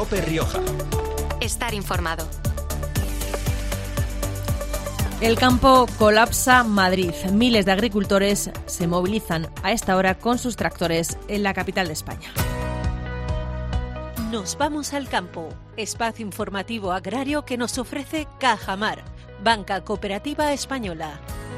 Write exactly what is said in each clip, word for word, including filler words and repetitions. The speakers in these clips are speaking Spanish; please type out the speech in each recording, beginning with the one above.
COPE Rioja. Estar informado. El campo colapsa Madrid. Miles de agricultores se movilizan a esta hora con sus tractores en la capital de España. Nos vamos al campo, espacio informativo agrario que nos ofrece Cajamar, Banca Cooperativa Española.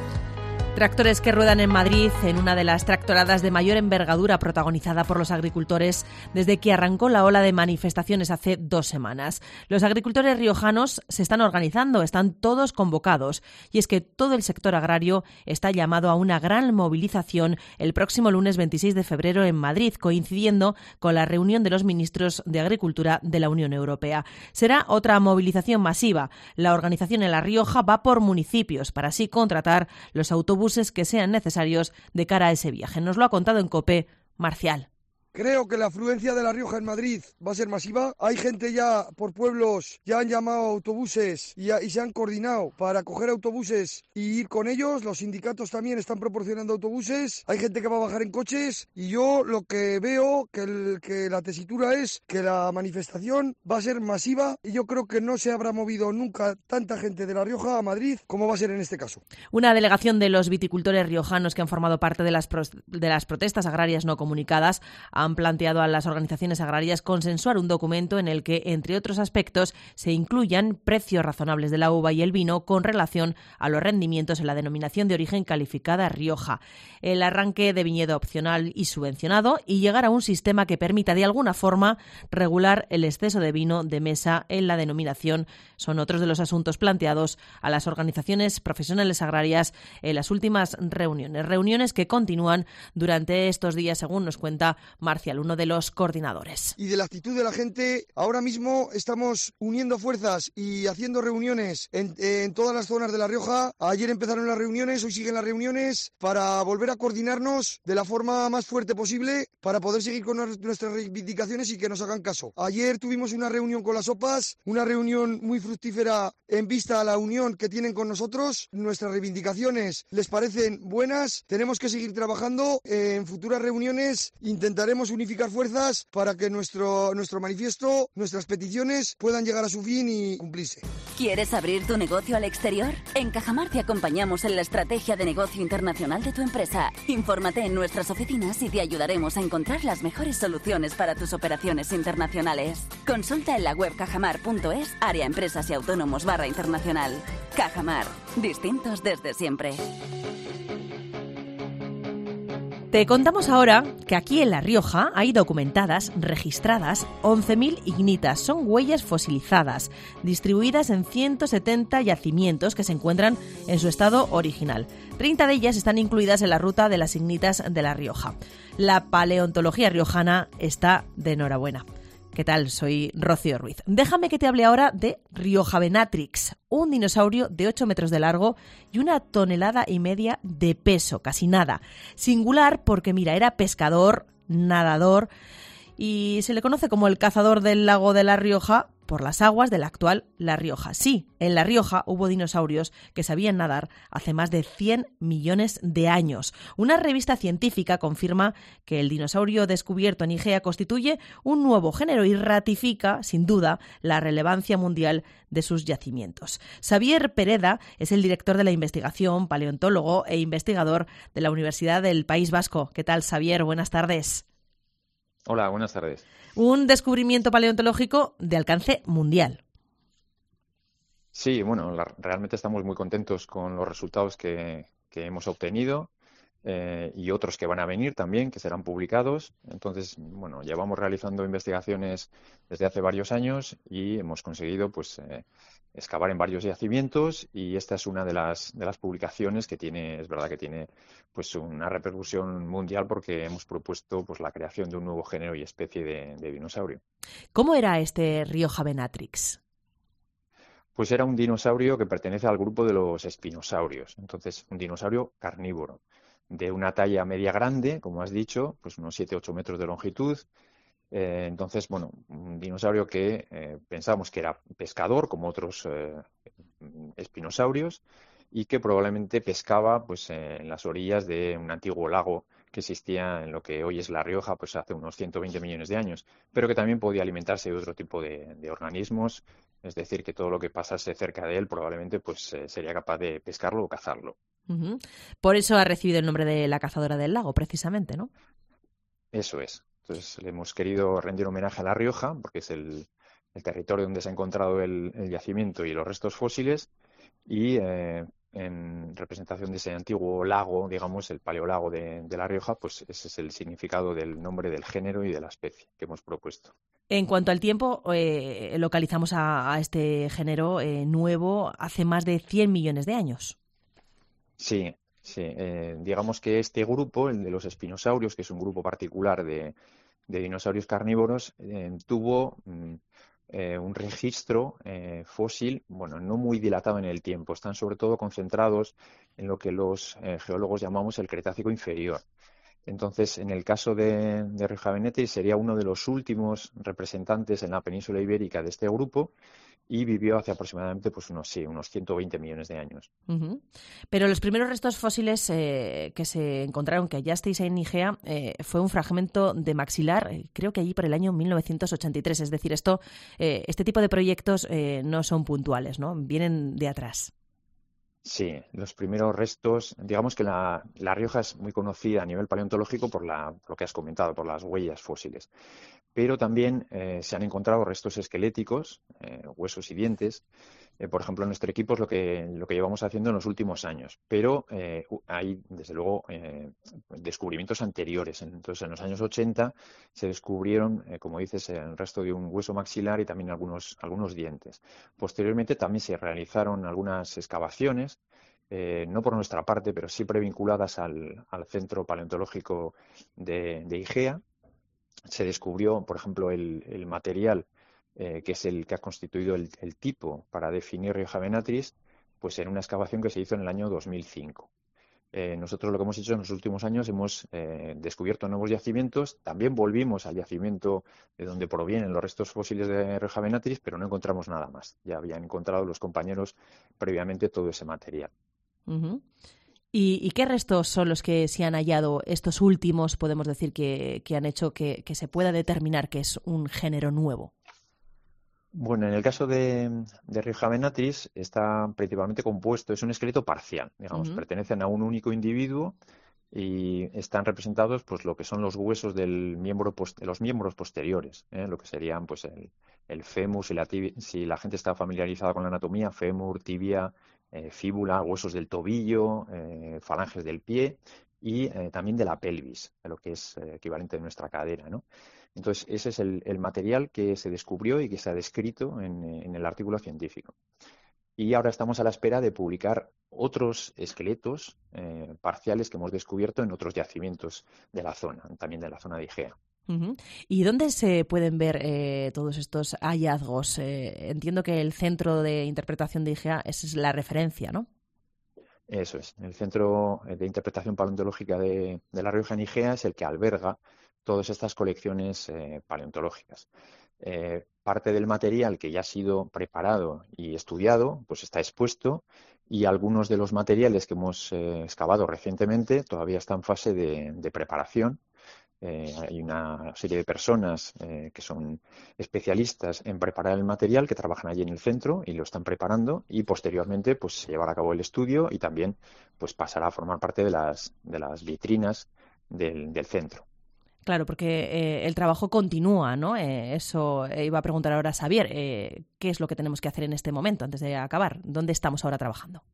Tractores que ruedan en Madrid en una de las tractoradas de mayor envergadura protagonizada por los agricultores desde que arrancó la ola de manifestaciones hace dos semanas. Los agricultores riojanos se están organizando, están todos convocados. Y es que todo el sector agrario está llamado a una gran movilización el próximo lunes veintiséis de febrero en Madrid, coincidiendo con la reunión de los ministros de Agricultura de la Unión Europea. Será otra movilización masiva. La organización en La Rioja va por municipios para así contratar los autobuses que sean necesarios de cara a ese viaje. Nos lo ha contado en COPE Marcial. Creo que la afluencia de La Rioja en Madrid va a ser masiva. Hay gente ya por pueblos, ya han llamado autobuses y, ya, y se han coordinado para coger autobuses y ir con ellos. Los sindicatos también están proporcionando autobuses. Hay gente que va a bajar en coches y yo lo que veo que, el, que la tesitura es que la manifestación va a ser masiva y yo creo que no se habrá movido nunca tanta gente de La Rioja a Madrid como va a ser en este caso. Una delegación de los viticultores riojanos que han formado parte de las, pro, de las protestas agrarias no comunicadas han planteado a las organizaciones agrarias consensuar un documento en el que, entre otros aspectos, se incluyan precios razonables de la uva y el vino con relación a los rendimientos en la denominación de origen calificada Rioja, el arranque de viñedo opcional y subvencionado y llegar a un sistema que permita de alguna forma regular el exceso de vino de mesa en la denominación. Son otros de los asuntos planteados a las organizaciones profesionales agrarias en las últimas reuniones, reuniones que continúan durante estos días, según nos cuenta Marcial, uno de los coordinadores. Y de la actitud de la gente, ahora mismo estamos uniendo fuerzas y haciendo reuniones en, en todas las zonas de La Rioja. Ayer empezaron las reuniones, hoy siguen las reuniones para volver a coordinarnos de la forma más fuerte posible para poder seguir con nuestras reivindicaciones y que nos hagan caso. Ayer tuvimos una reunión con las O P A s, una reunión muy fructífera en vista a la unión que tienen con nosotros. Nuestras reivindicaciones les parecen buenas, tenemos que seguir trabajando. En futuras reuniones intentaremos unificar fuerzas para que nuestro, nuestro manifiesto, nuestras peticiones puedan llegar a su fin y cumplirse. ¿Quieres abrir tu negocio al exterior? En Cajamar te acompañamos en la estrategia de negocio internacional de tu empresa. Infórmate en nuestras oficinas y te ayudaremos a encontrar las mejores soluciones para tus operaciones internacionales. Consulta en la web cajamar punto es, área empresas y autónomos barra internacional. Cajamar, distintos desde siempre. Te contamos ahora que aquí en La Rioja hay documentadas, registradas, once mil ignitas. Son huellas fosilizadas, distribuidas en ciento setenta yacimientos que se encuentran en su estado original. treinta de ellas están incluidas en la ruta de las ignitas de La Rioja. La paleontología riojana está de enhorabuena. ¿Qué tal? Soy Rocío Ruiz. Déjame que te hable ahora de Riojavenatrix, un dinosaurio de ocho metros de largo y una tonelada y media de peso, casi nada. Singular porque, mira, era pescador, nadador y se le conoce como el cazador del lago de La Rioja por las aguas de la actual La Rioja. Sí, en La Rioja hubo dinosaurios que sabían nadar hace más de cien millones de años. Una revista científica confirma que el dinosaurio descubierto en Igea constituye un nuevo género y ratifica, sin duda, la relevancia mundial de sus yacimientos. Xavier Pereda es el director de la investigación, paleontólogo e investigador de la Universidad del País Vasco. ¿Qué tal, Xavier? Buenas tardes. Hola, buenas tardes. Un descubrimiento paleontológico de alcance mundial. Sí, bueno, la, realmente estamos muy contentos con los resultados que, que hemos obtenido eh, y otros que van a venir también, que serán publicados. Entonces, bueno, llevamos realizando investigaciones desde hace varios años y hemos conseguido, pues, eh, excavar en varios yacimientos y esta es una de las de las publicaciones que tiene, es verdad que tiene pues una repercusión mundial porque hemos propuesto pues la creación de un nuevo género y especie de, de dinosaurio. ¿Cómo era este Riojavenatrix? Pues era un dinosaurio que pertenece al grupo de los espinosaurios, entonces un dinosaurio carnívoro, de una talla media grande, como has dicho, pues unos siete a ocho metros de longitud. Eh, entonces, bueno, un dinosaurio que eh, pensábamos que era pescador, como otros eh, espinosaurios, y que probablemente pescaba pues, eh, en las orillas de un antiguo lago que existía en lo que hoy es La Rioja, pues hace unos ciento veinte millones de años, pero que también podía alimentarse de otro tipo de, de organismos, es decir, que todo lo que pasase cerca de él probablemente pues eh, sería capaz de pescarlo o cazarlo. Uh-huh. Por eso ha recibido el nombre de la cazadora del lago, precisamente, ¿no? Eso es. Entonces le hemos querido rendir homenaje a La Rioja, porque es el, el territorio donde se ha encontrado el, el yacimiento y los restos fósiles, y eh, en representación de ese antiguo lago, digamos, el paleolago de, de La Rioja, pues ese es el significado del nombre del género y de la especie que hemos propuesto. En cuanto al tiempo, eh, localizamos a, a este género eh, nuevo hace más de cien millones de años. Sí, sí. Eh, digamos que este grupo, el de los espinosaurios, que es un grupo particular de, de dinosaurios carnívoros, eh, tuvo mm, eh, un registro eh, fósil, bueno, no muy dilatado en el tiempo. Están sobre todo concentrados en lo que los eh, geólogos llamamos el Cretácico inferior. Entonces, en el caso de, de Rioja Venetris, sería uno de los últimos representantes en la península ibérica de este grupo y vivió hace aproximadamente pues unos, sí, unos ciento veinte millones de años. Uh-huh. Pero los primeros restos fósiles eh, que se encontraron, que hallasteis en Igea, eh, fue un fragmento de maxilar, eh, creo que allí por el año mil novecientos ochenta y tres. Es decir, esto, eh, este tipo de proyectos eh, no son puntuales, ¿no? Vienen de atrás. Sí, los primeros restos, digamos que la, la Rioja es muy conocida a nivel paleontológico por, la, por lo que has comentado, por las huellas fósiles, pero también eh, se han encontrado restos esqueléticos, eh, huesos y dientes. Eh, por ejemplo, en nuestro equipo es lo que, lo que llevamos haciendo en los últimos años, pero eh, hay, desde luego, eh, descubrimientos anteriores. Entonces, en los años ochenta se descubrieron, eh, como dices, el resto de un hueso maxilar y también algunos, algunos dientes. Posteriormente también se realizaron algunas excavaciones, eh, no por nuestra parte, pero sí previnculadas al, al Centro Paleontológico de, de Igea. Se descubrió, por ejemplo, el, el material Eh, que es el que ha constituido el, el tipo para definir Rioja Venetris, pues en una excavación que se hizo en el año dos mil cinco. Eh, nosotros lo que hemos hecho en los últimos años hemos eh, descubierto nuevos yacimientos, también volvimos al yacimiento de donde provienen los restos fósiles de Rioja Venetris, pero no encontramos nada más. Ya habían encontrado los compañeros previamente todo ese material. Uh-huh. ¿Y, ¿Y qué restos son los que se han hallado estos últimos, podemos decir, que, que han hecho que, que se pueda determinar que es un género nuevo? Bueno, en el caso de, de Rioja Venetris está principalmente compuesto, es un esqueleto parcial, digamos, uh-huh. Pertenecen a un único individuo y están representados pues lo que son los huesos del miembro de los miembros posteriores, ¿eh? Lo que serían pues el, el fémur, si la, tibia, si la gente está familiarizada con la anatomía, fémur, tibia, eh, fíbula, huesos del tobillo, eh, falanges del pie y eh, también de la pelvis, de lo que es eh, equivalente a nuestra cadera, ¿no? Entonces, ese es el, el material que se descubrió y que se ha descrito en, en el artículo científico. Y ahora estamos a la espera de publicar otros esqueletos eh, parciales que hemos descubierto en otros yacimientos de la zona, también de la zona de Igea. Uh-huh. ¿Y dónde se pueden ver eh, todos estos hallazgos? Eh, entiendo que el Centro de Interpretación de Igea es la referencia, ¿no? Eso es. El Centro de Interpretación Paleontológica de, de La Rioja en Igea es el que alberga todas estas colecciones eh, paleontológicas. Eh, parte del material que ya ha sido preparado y estudiado, pues está expuesto y algunos de los materiales que hemos eh, excavado recientemente todavía están en fase de, de preparación. Eh, hay una serie de personas eh, que son especialistas en preparar el material que trabajan allí en el centro y lo están preparando y posteriormente pues se llevará a cabo el estudio y también pues pasará a formar parte de las, de las vitrinas del, del centro. Claro, porque eh, el trabajo continúa, ¿no? Eh, eso eh, iba a preguntar ahora a Xavier. Eh, ¿Qué es lo que tenemos que hacer en este momento, antes de acabar? ¿Dónde estamos ahora trabajando?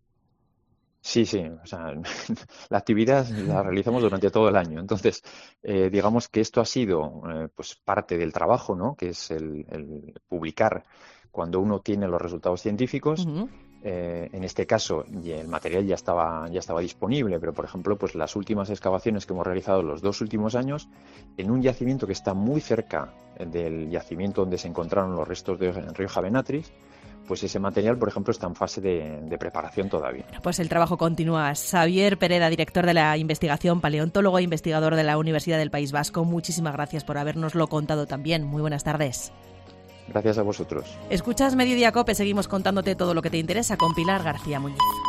Sí, sí. O sea, la actividad la realizamos durante todo el año. Entonces, eh, digamos que esto ha sido eh, pues parte del trabajo, ¿no? Que es el, el publicar cuando uno tiene los resultados científicos. Uh-huh. Eh, en este caso el material ya estaba ya estaba disponible, pero por ejemplo pues las últimas excavaciones que hemos realizado los dos últimos años en un yacimiento que está muy cerca del yacimiento donde se encontraron los restos de Rioja Venetris, pues ese material, por ejemplo, está en fase de, de preparación todavía. Pues el trabajo continúa. Xavier Pereda, director de la investigación, paleontólogo e investigador de la Universidad del País Vasco, muchísimas gracias por habernoslo contado también. Muy buenas tardes. Gracias a vosotros. Escuchas Mediodía Cope, seguimos contándote todo lo que te interesa con Pilar García Muñiz.